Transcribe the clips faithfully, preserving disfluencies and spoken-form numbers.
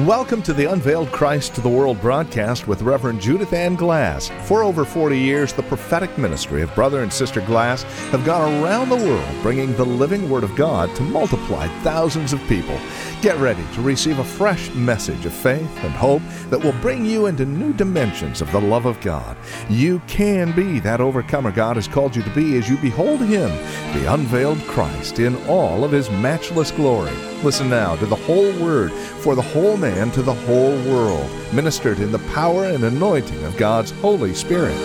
Welcome to the Unveiled Christ to the World broadcast with Reverend Judith Ann Glass. For over forty years, the prophetic ministry of Brother and Sister Glass have gone around the world bringing the living Word of God to multiply thousands of people. Get ready to receive a fresh message of faith and hope that will bring you into new dimensions of the love of God. You can be that overcomer God has called you to be as you behold Him, the unveiled Christ, in all of His matchless glory. Listen now to the whole Word for the whole man to the whole world, ministered in the power and anointing of God's Holy Spirit.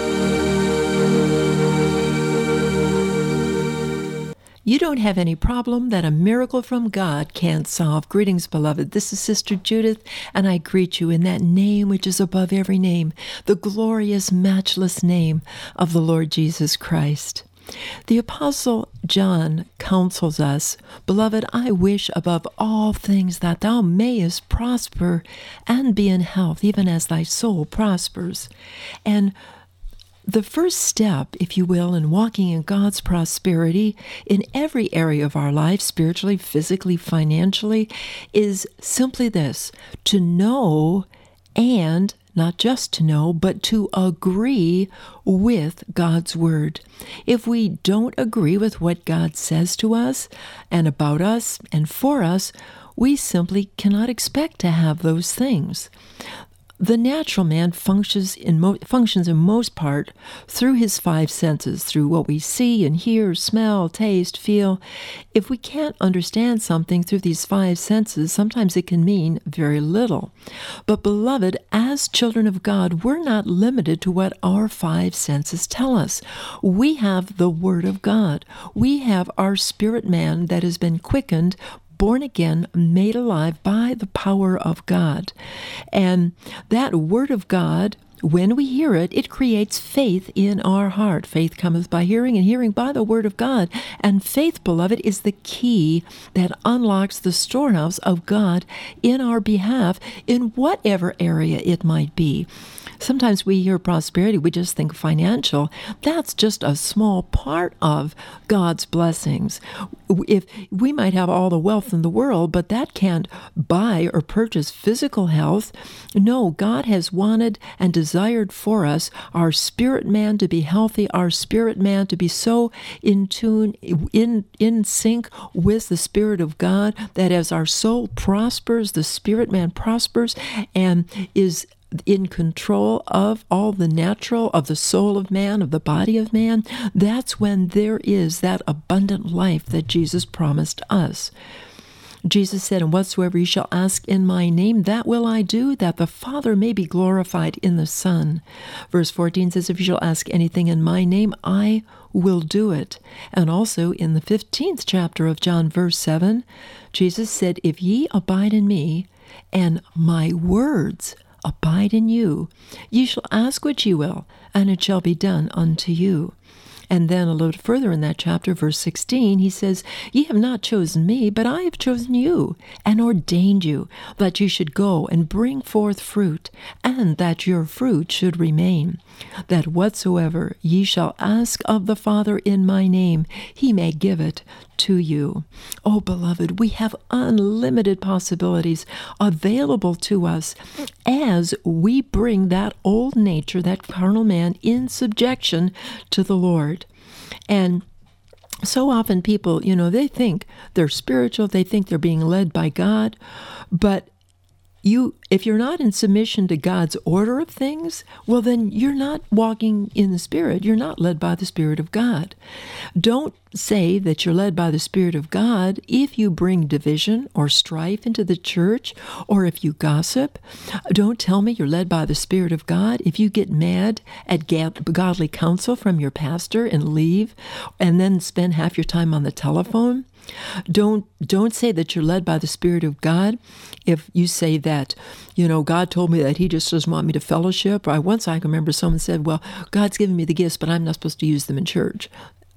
You don't have any problem that a miracle from God can't solve. Greetings, beloved. This is Sister Judith, and I greet you in that name which is above every name, the glorious, matchless name of the Lord Jesus Christ. The Apostle John counsels us, "Beloved, I wish above all things that thou mayest prosper and be in health, even as thy soul prospers." And the first step, if you will, in walking in God's prosperity in every area of our life, spiritually, physically, financially, is simply this: to know and not just to know, but to agree with God's Word. If we don't agree with what God says to us and about us and for us, we simply cannot expect to have those things. The natural man functions in, mo- functions in most part through his five senses, through what we see and hear, smell, taste, feel. If we can't understand something through these five senses, sometimes it can mean very little. But beloved, as children of God, we're not limited to what our five senses tell us. We have the Word of God. We have our spirit man that has been quickened, born again, made alive by the power of God. And that Word of God, when we hear it, it creates faith in our heart. Faith cometh by hearing, and hearing by the Word of God. And faith, beloved, is the key that unlocks the storehouse of God in our behalf in whatever area it might be. Sometimes we hear prosperity, we just think financial. That's just a small part of God's blessings. If we might have all the wealth in the world, but that can't buy or purchase physical health. No, God has wanted and desired for us our spirit man to be healthy, our spirit man to be so in tune, in, in sync with the Spirit of God, that as our soul prospers, the spirit man prospers and is in control of all the natural, of the soul of man, of the body of man. That's when there is that abundant life that Jesus promised us. Jesus said, "And whatsoever ye shall ask in my name, that will I do, that the Father may be glorified in the Son." Verse fourteen says, "If you shall ask anything in my name, I will do it." And also in the fifteenth chapter of John, verse seven, Jesus said, "If ye abide in me, and my words abide in you, ye shall ask what ye will, and it shall be done unto you." And then a little further in that chapter, verse sixteen, he says, "Ye have not chosen me, but I have chosen you, and ordained you, that ye should go and bring forth fruit, and that your fruit should remain, that whatsoever ye shall ask of the Father in my name, he may give it to you." Oh, beloved, we have unlimited possibilities available to us as we bring that old nature, that carnal man, in subjection to the Lord. And so often people, you know, they think they're spiritual, they think they're being led by God, but You, if you're not in submission to God's order of things, well, then you're not walking in the Spirit. You're not led by the Spirit of God. Don't say that you're led by the Spirit of God if you bring division or strife into the church, or if you gossip. Don't tell me you're led by the Spirit of God if you get mad at godly counsel from your pastor and leave, and then spend half your time on the telephone. Don't don't say that you're led by the Spirit of God if you say that, you know, God told me that He just doesn't want me to fellowship. I once I can remember someone said, "Well, God's given me the gifts, but I'm not supposed to use them in church."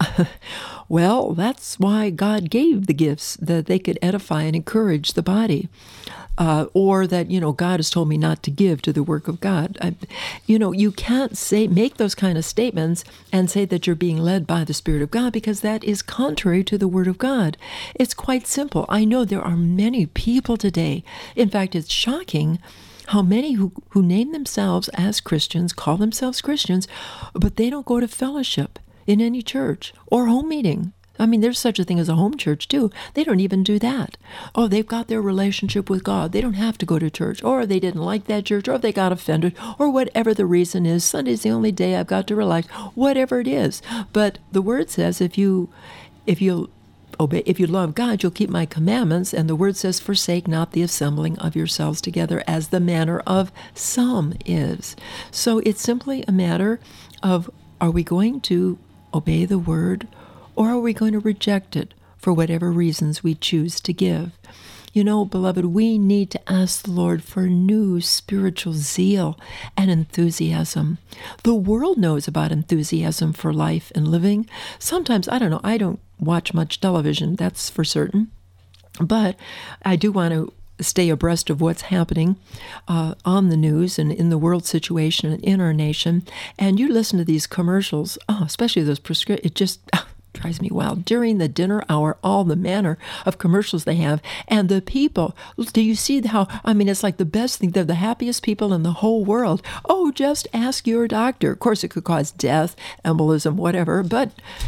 Well, that's why God gave the gifts, that they could edify and encourage the body. Uh, or that, you know, God has told me not to give to the work of God. I, you know, you can't say make those kind of statements and say that you're being led by the Spirit of God, because that is contrary to the Word of God. It's quite simple. I know there are many people today. In fact, it's shocking how many who, who name themselves as Christians, call themselves Christians, but they don't go to fellowship in any church or home meeting. I mean, there's such a thing as a home church, too. They don't even do that. Oh, they've got their relationship with God. They don't have to go to church. Or they didn't like that church, or they got offended, or whatever the reason is. Sunday's the only day I've got to relax, whatever it is. But the Word says if you, if you obey, if you love God, you'll keep my commandments. And the Word says, forsake not the assembling of yourselves together, as the manner of some is. So it's simply a matter of, are we going to obey the Word, or are we going to reject it for whatever reasons we choose to give? You know, beloved, we need to ask the Lord for new spiritual zeal and enthusiasm. The world knows about enthusiasm for life and living. Sometimes, I don't know, I don't watch much television, that's for certain. But I do want to stay abreast of what's happening uh, on the news and in the world situation and in our nation. And you listen to these commercials, oh, especially those prescription, it just drives me wild. During the dinner hour, all the manner of commercials they have, and the people, do you see how, I mean, it's like the best thing. They're the happiest people in the whole world. Oh, just ask your doctor. Of course, it could cause death, embolism, whatever, but,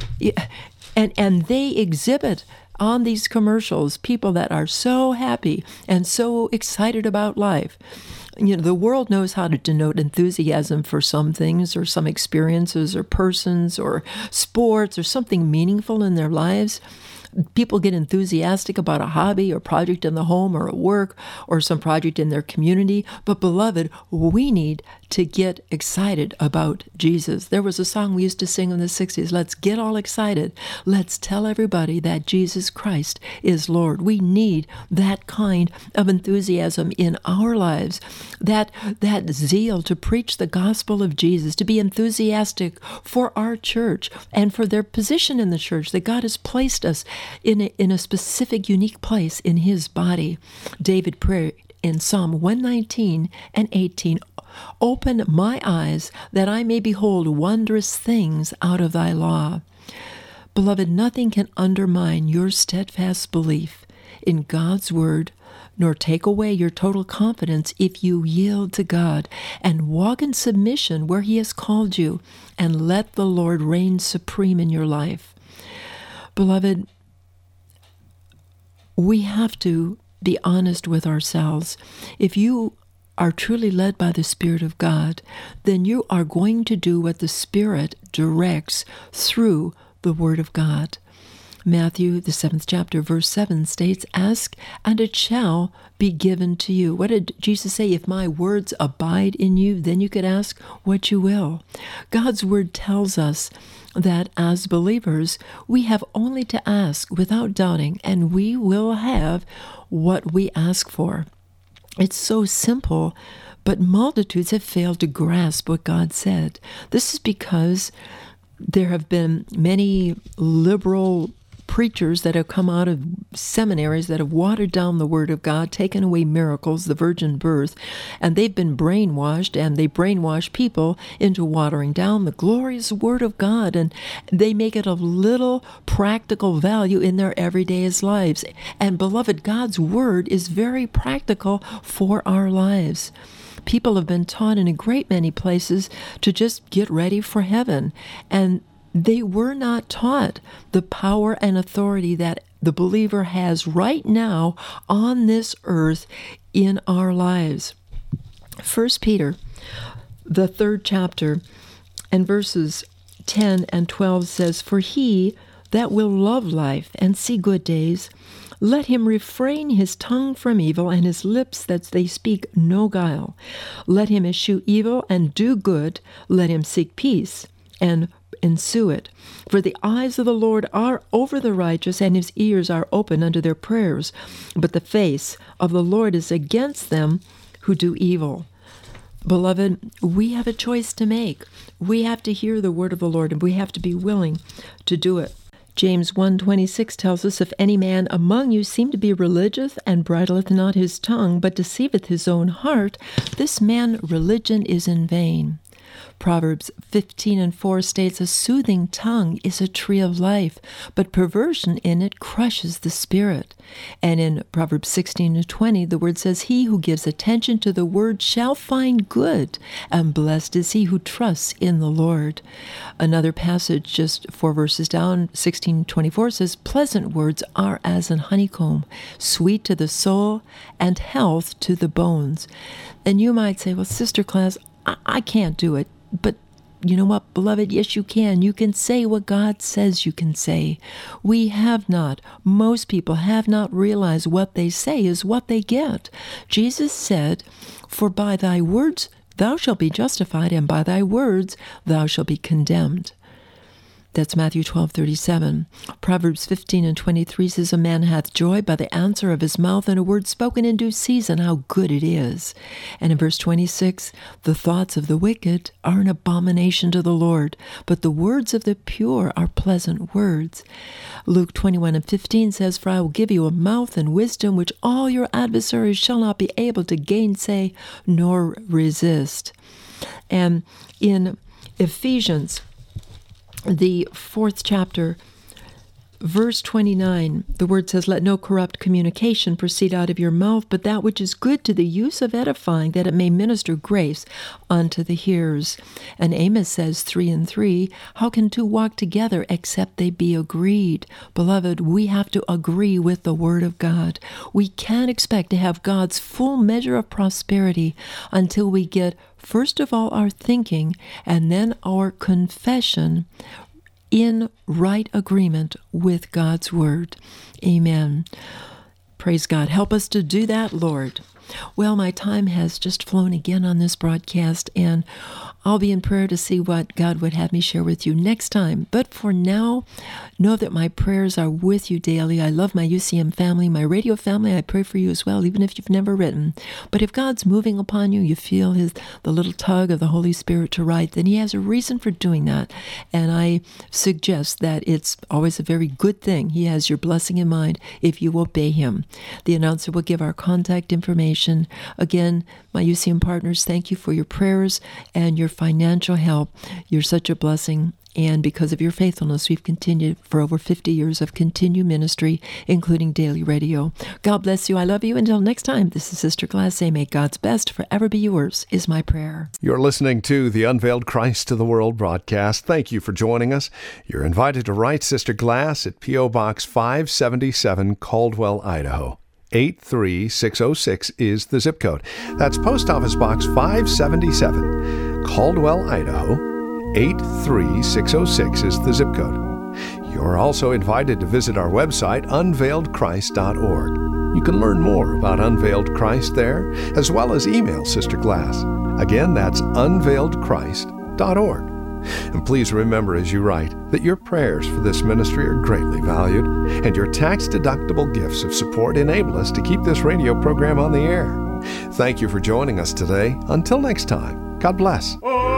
and and they exhibit on these commercials people that are so happy and so excited about life. You know, the world knows how to denote enthusiasm for some things or some experiences or persons or sports or something meaningful in their lives. People get enthusiastic about a hobby or project in the home or at work or some project in their community. But beloved, we need to get excited about Jesus. There was a song we used to sing in the sixties, let's get all excited. Let's tell everybody that Jesus Christ is Lord. We need that kind of enthusiasm in our lives, that, that zeal to preach the gospel of Jesus, to be enthusiastic for our church and for their position in the church, that God has placed us in a, in a specific, unique place in His body. David prayed in Psalm one nineteen and eighteen, open my eyes that I may behold wondrous things out of thy law. Beloved, nothing can undermine your steadfast belief in God's word, nor take away your total confidence if you yield to God and walk in submission where He has called you, and let the Lord reign supreme in your life. Beloved, we have to be honest with ourselves. If you are truly led by the Spirit of God, then you are going to do what the Spirit directs through the Word of God. Matthew, the seventh chapter, verse seven states, ask and it shall be given to you. What did Jesus say? If my words abide in you, then you could ask what you will. God's word tells us that as believers, we have only to ask without doubting, and we will have what we ask for. It's so simple, but multitudes have failed to grasp what God said. This is because there have been many liberal preachers that have come out of seminaries that have watered down the Word of God, taken away miracles, the virgin birth, and they've been brainwashed, and they brainwash people into watering down the glorious Word of God, and they make it of little practical value in their everyday lives. And beloved, God's Word is very practical for our lives. People have been taught in a great many places to just get ready for heaven, and they were not taught the power and authority that the believer has right now on this earth in our lives. First Peter, the third chapter, and verses ten and twelve says, for he that will love life and see good days, let him refrain his tongue from evil and his lips that they speak no guile. Let him eschew evil and do good. Let him seek peace and ensue it. For the eyes of the Lord are over the righteous, and His ears are open unto their prayers. But the face of the Lord is against them who do evil. Beloved, we have a choice to make. We have to hear the word of the Lord, and we have to be willing to do it. James one twenty-six tells us, if any man among you seem to be religious and bridleth not his tongue, but deceiveth his own heart, this man religion is in vain. Proverbs fifteen and four states, a soothing tongue is a tree of life, but perversion in it crushes the spirit. And in Proverbs sixteen and twenty, the word says, he who gives attention to the word shall find good, and blessed is he who trusts in the Lord. Another passage just four verses down, sixteen twenty-four says, pleasant words are as an honeycomb, sweet to the soul and health to the bones. And you might say, well, Sister Class, I, I can't do it. But you know what, beloved? Yes, you can. You can say what God says you can say. We have not. Most people have not realized what they say is what they get. Jesus said, for by thy words thou shalt be justified, and by thy words thou shalt be condemned. That's Matthew twelve thirty-seven. Proverbs fifteen and twenty-three says, a man hath joy by the answer of his mouth, and a word spoken in due season, how good it is. And in verse twenty-six, the thoughts of the wicked are an abomination to the Lord, but the words of the pure are pleasant words. Luke twenty-one and fifteen says, for I will give you a mouth and wisdom which all your adversaries shall not be able to gainsay nor resist. And in Ephesians, the fourth chapter, verse twenty-nine, the word says, let no corrupt communication proceed out of your mouth, but that which is good to the use of edifying, that it may minister grace unto the hearers. And Amos says, three and three, how can two walk together except they be agreed? Beloved, we have to agree with the word of God. We can't expect to have God's full measure of prosperity until we get, first of all, our thinking, and then our confession in right agreement with God's word. Amen. Praise God. Help us to do that, Lord. Well, my time has just flown again on this broadcast, and I'll be in prayer to see what God would have me share with you next time. But for now, know that my prayers are with you daily. I love my U C M family, my radio family. I pray for you as well, even if you've never written. But if God's moving upon you, you feel his the little tug of the Holy Spirit to write, then he has a reason for doing that. And I suggest that it's always a very good thing. He has your blessing in mind if you obey him. The announcer will give our contact information. Again, my U C M partners, thank you for your prayers and your financial help. You're such a blessing. And because of your faithfulness, we've continued for over fifty years of continued ministry, including daily radio. God bless you. I love you. Until next time, this is Sister Glass. May God's best forever be yours, is my prayer. You're listening to the Unveiled Christ to the World broadcast. Thank you for joining us. You're invited to write Sister Glass at P O. Box five seventy-seven, Caldwell, Idaho. eight three six oh six is the zip code. That's Post Office Box five seventy-seven, Caldwell, Idaho. eight three six oh six is the zip code. You're also invited to visit our website, unveiled christ dot org. You can learn more about Unveiled Christ there, as well as email Sister Glass. Again, that's unveiled christ dot org. And please remember as you write that your prayers for this ministry are greatly valued, and your tax-deductible gifts of support enable us to keep this radio program on the air. Thank you for joining us today. Until next time, God bless.